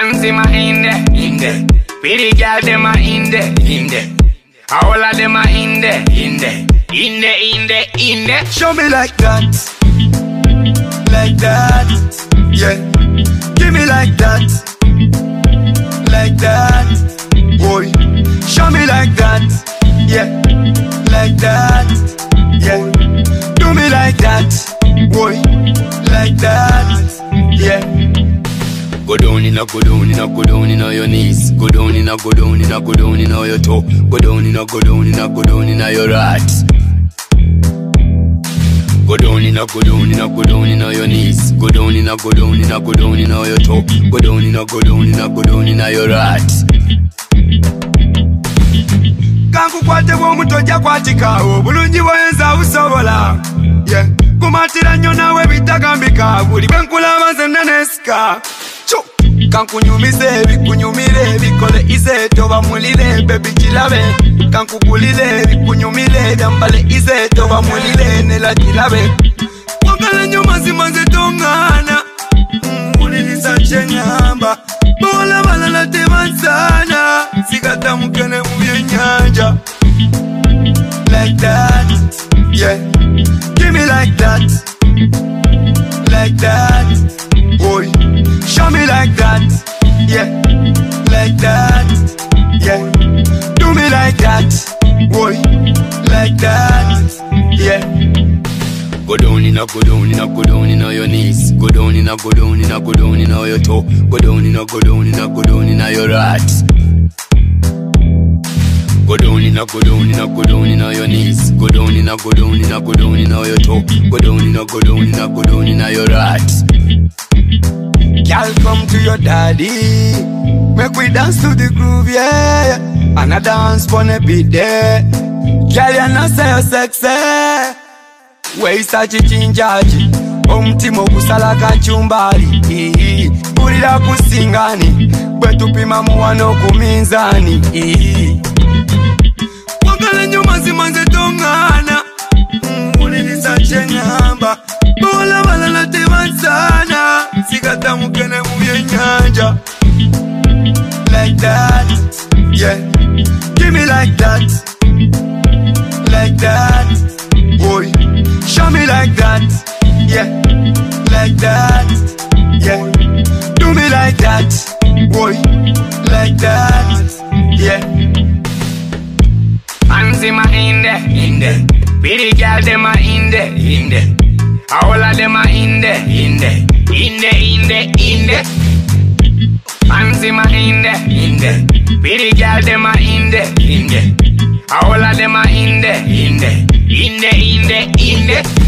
Hands in my in there. Pretty girl them a in there. All of them are in there. In there. Show me like that, yeah. Give me like that, boy. Show me like that, yeah, yeah. Do me like that, boy, yeah. Go down in your knees. Go down in your toe. Go down in your rats. Go down in your knees. Go down in your toe. Go down in your rats. Kankukwate bw'omutojja kwatikawo bulungi bwenza busobola, yeah. Kumatira nnyo nawe bitagambika buli bwe nkulaba nze nenesika. Kankunyumize bikunyumire bikole ize toba mulire baby kilabe. Kankugulire bikunyumire byambale ize toba mulire nela kilabe. Wagala nnyo mazima nze tongana muliriza kyenyamba. Bola balala tebansana sigata mukene mu byennyanja. Like that, yeah. Give me like that, boy. Show me like that, yeah, yeah. Do me like that, boy, yeah. Go down in your knees. Go down in your toe. Go down in your rats. Go down in your knees. Go down in your toe. Go down in your rats. Girl, come to your daddy. Make we dance to the groove, yeah. And a dance for a beat there. Girl, you know say you're sexy. Weisa chichinjaji omutima okusala kachumbali. Bulira kusingani bwe tupima muwano ku minzani. Wagala nnyo mazima nze tongana muliriza kyenyamba. Bola balala tebansana sigata mukene mu byennyanja. Like that, yeah. Give me like that, boy. Show me like that, yeah, yeah. Do me like that, boy, yeah. Hands in my in there. Pretty girl them a in there. All of them are in there. Hands in my in there. Pretty girl them a in there. All of them are in there.